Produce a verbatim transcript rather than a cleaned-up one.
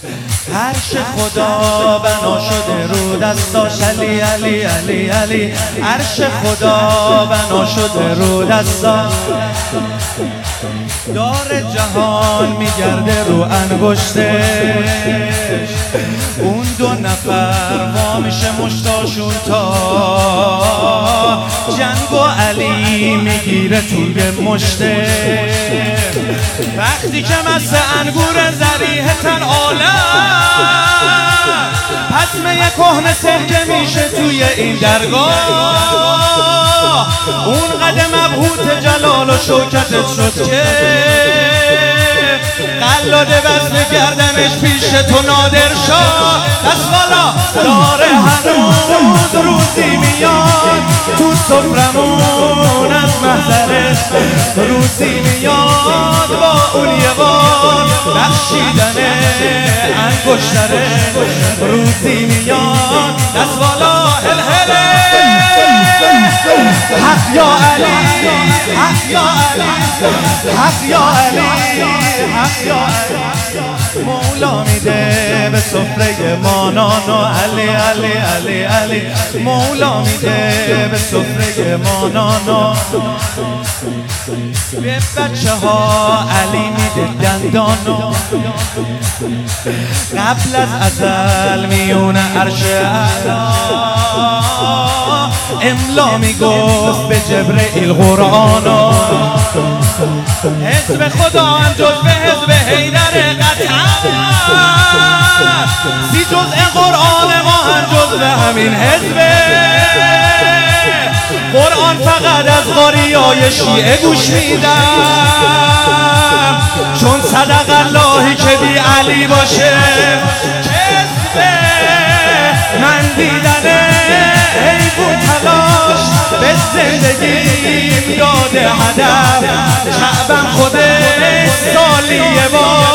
عرش خدا بنا شده رو دستاش، علی علی علی علی. عرش خدا بنا شده رو دستاش، دار جهان میگرده رو انگشتش. اون دو نفر وا میشه مشتاشون تا جنگ و علی میگیره توی مشته. وقتی که مثل انگور زریح تن عالم پسمه کهنه سرکه میشه توی این درگاه. اون قدم مبهوت جلال و شوکتت شد که قلاده وزن گردنش پیش تو نادر شاه. دست بالا داره هنوز روزی میاد تو سفرمون از محضرش، روزی میاد با اون یه بار بخشیدن انگشتره، روزی میاد. دست بالا هل هله حق یا علی، حق یا علی، حق یا علی، حق یا علی. مولا میده به سفره ما نانو، علی علی علی علی. مولا میده به سفره ما نانو، به بچه ها علی میده دندانو. قبل از ازل میونه عرش اعلا املا میگفت به جبرئیل قرآنو. حزب خدا هم جز به حزب حیدر قطعا، سی جزء قرآن ما هم جز به همین حزبه. قرآن فقط از قاریای شیعه گوش میدم، چون صدق اللهی که بی علی باشه حزبه. من دیدنه حیبون تلاش به زندگیم داده هدف، شعبم خودش سالی یه بار